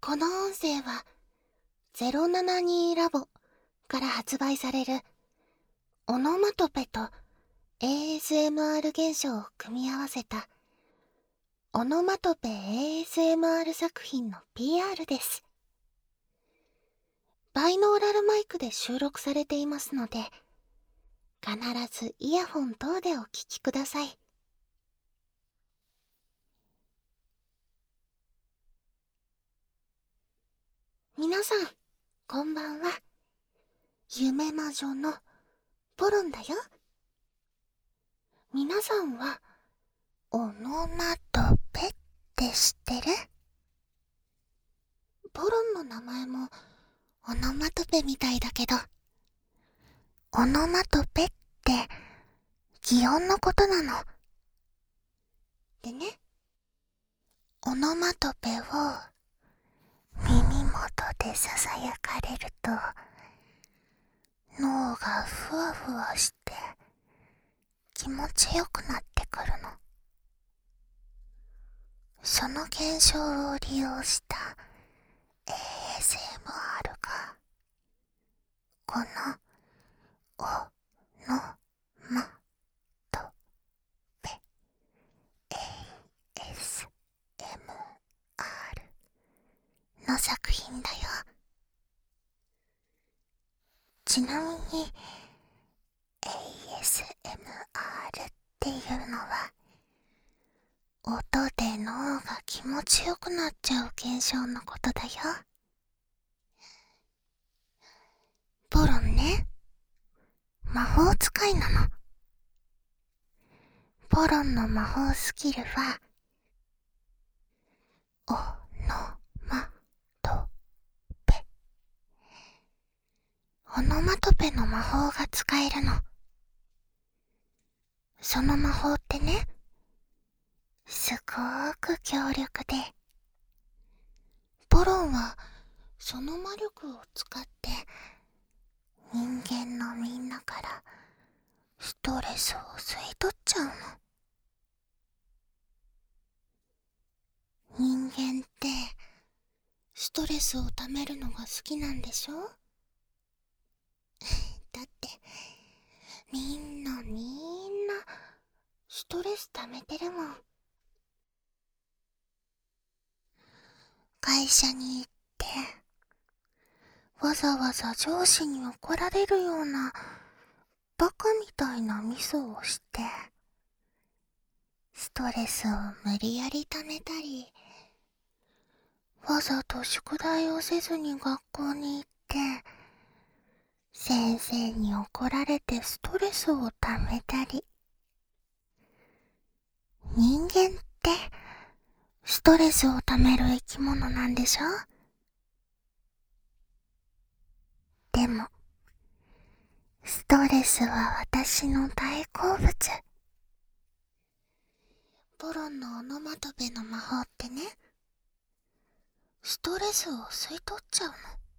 この音声は072ラボから発売されるオノマトペと ASMR 現象を組み合わせたオノマトペ ASMR 作品の PR です。バイノーラルマイクで収録されていますので、必ずイヤホン等でお聞きください。皆さん、こんばんは。夢魔女のポロンだよ。皆さんはオノマトペって知ってる？ポロンの名前もオノマトペみたいだけど、オノマトペって擬音のことなの。でね、オノマトペを耳元でささやかれると脳がふわふわして気持ちよくなってくるの。その現象を利用した ASMR がこのオノマトペ ASMR の作品だよ。ちなみに ASMR っていうのは音で脳が気持ちよくなっちゃう現象のことだよ。ポロンね、魔法使いなの。ポロンの魔法スキルはオノマトペ。オノマトペの魔法が使えるの。その魔法ってね、すごーく強力で、ポロンはその魔力を使って人間のみんなからストレスを吸い取っちゃうの。人間ってストレスをためるのが好きなんでしょ？だってみんなストレスためてるもん。会社に行ってわざわざ上司に怒られるようなバカみたいなミスをしてストレスを無理やりためたり、わざと宿題をせずに学校に行って先生に怒られてストレスをためたり。人間ってストレスをためる生き物なんでしょ？でもストレスは私の大好物。ポロンのオノマトペの魔法ってね、ストレスを吸い取っちゃうの。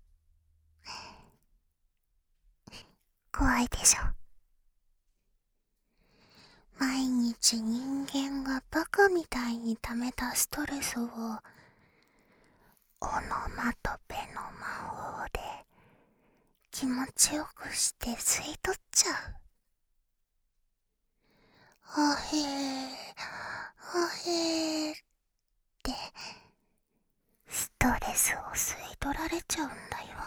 怖いでしょ？毎日人間がバカみたいに溜めたストレスをオノマトペの魔法で気持ちよくして吸い取っちゃう。あへー、あへーってストレスを吸い取られちゃうんだよ。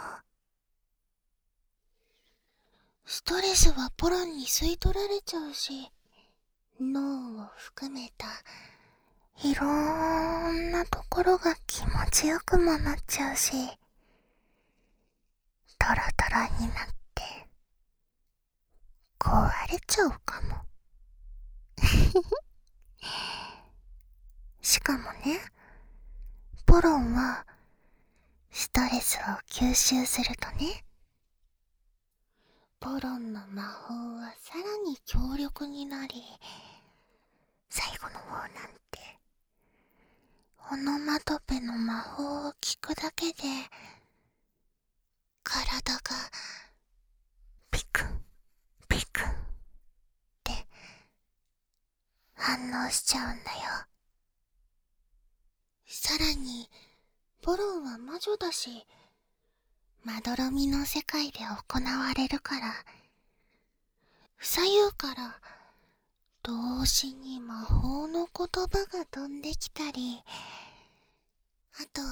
ストレスはポロンに吸い取られちゃうし、脳を含めたいろんなところが気持ちよくもなっちゃうし、トロトロになって壊れちゃうかも。しかもね、ポロンはストレスを吸収するとね、ポロンの魔法はさらに強力になり、最後の方なんてオノマトペの魔法を聞くだけで体がピクンピクンって反応しちゃうんだよ。さらにボロンは魔女だし、まどろみの世界で行われるから、左右から同時に魔法の言葉が飛んできたり、あと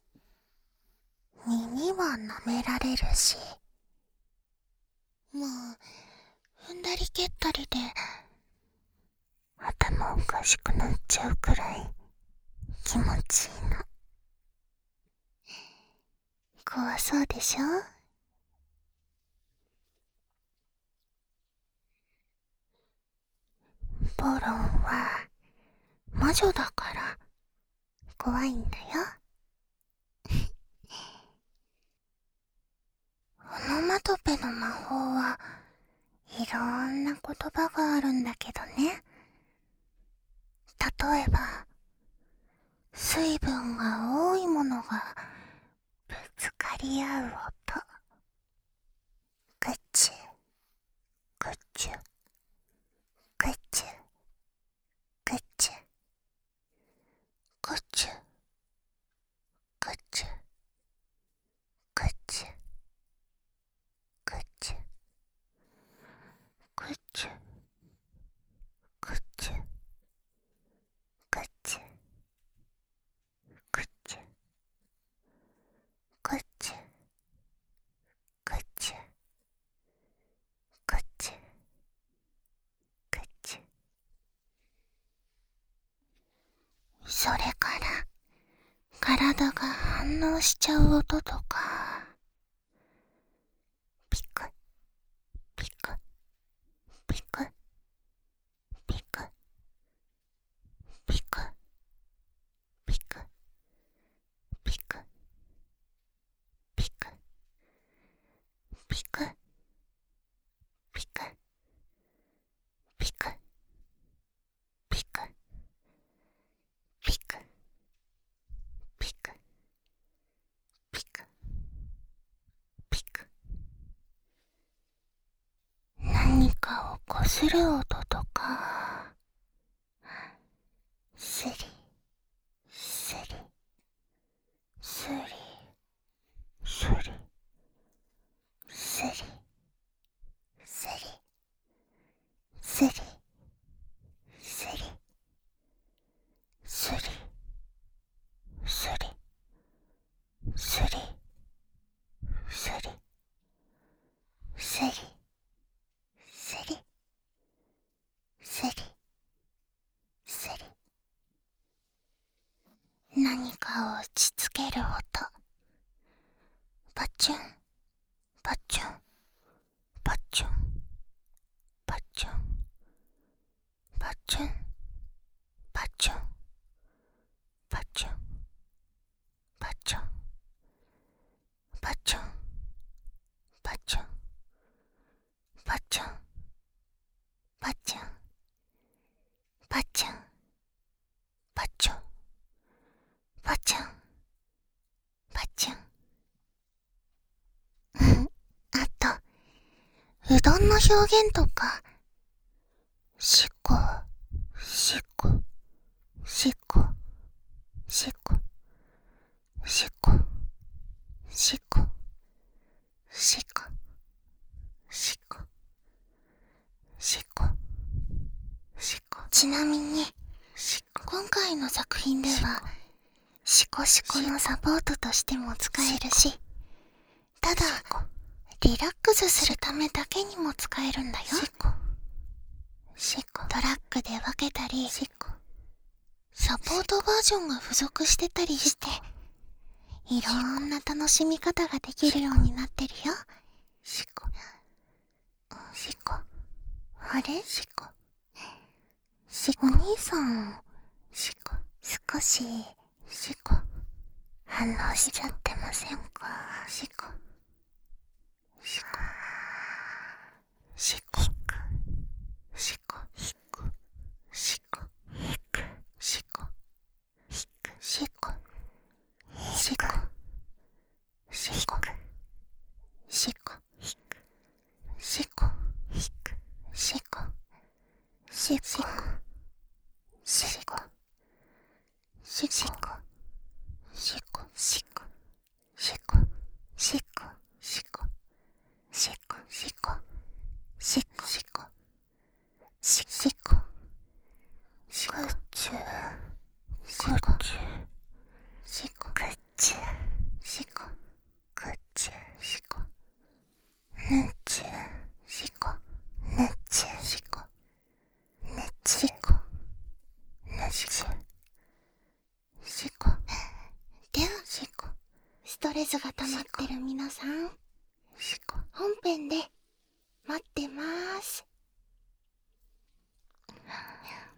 耳は舐められるし、もう踏んだり蹴ったりで頭おかしくなっちゃうくらい気持ちいいの。怖そうでしょ？ボロンは魔女だから怖いんだよ。オノマトペの魔法はいろんな言葉があるんだけどね。例えば、水分が多いものがぶつかり合う音。ぐちゅ、ぐちゅ、ぐちゅ、ぐちゅ、ぐちゅ、ぐちゅ、ぐちゅ、ぐちゅ、ぐちゅ、ぐちゅ、ぐちゅ、ぐちゅ、ぐちゅ、ぐちゅ、ぐちゅ、ぐちゅ。それから体が反応しちゃう音とか、ピクピクピクピクピクピクピクピクピクピクピクピクピクピクピクピク。何かをこする音とか、スリスリスリスリスリスリスリスリスリスリスリスリスリスリスリスリ。何かを打ちつける音。パチュンパチュンパチュンパチュンパチュンパチュンパチュンパチュンパチュンパチュンパチュンパチュンパチュンパチュンパチュンパチュン。あと、うどんの表現とか、しこしこしこしこしこしこしこしこしこしこ。ちなみに今回の作品ではシコシコのサポートとしても使えるし、ただリラックスするためだけにも使えるんだよ。トラックで分けたり、サポートバージョンが付属してたりして、いろんな楽しみ方ができるようになってるよ。あれ？お兄さん、少し反応しちゃってませんか？シコシコシコシコシコシコシコシコシコシコシコシコシコシコシコシコシコシコシコしこ。では、ストレスが溜まってる皆さん、本編で待ってまーす。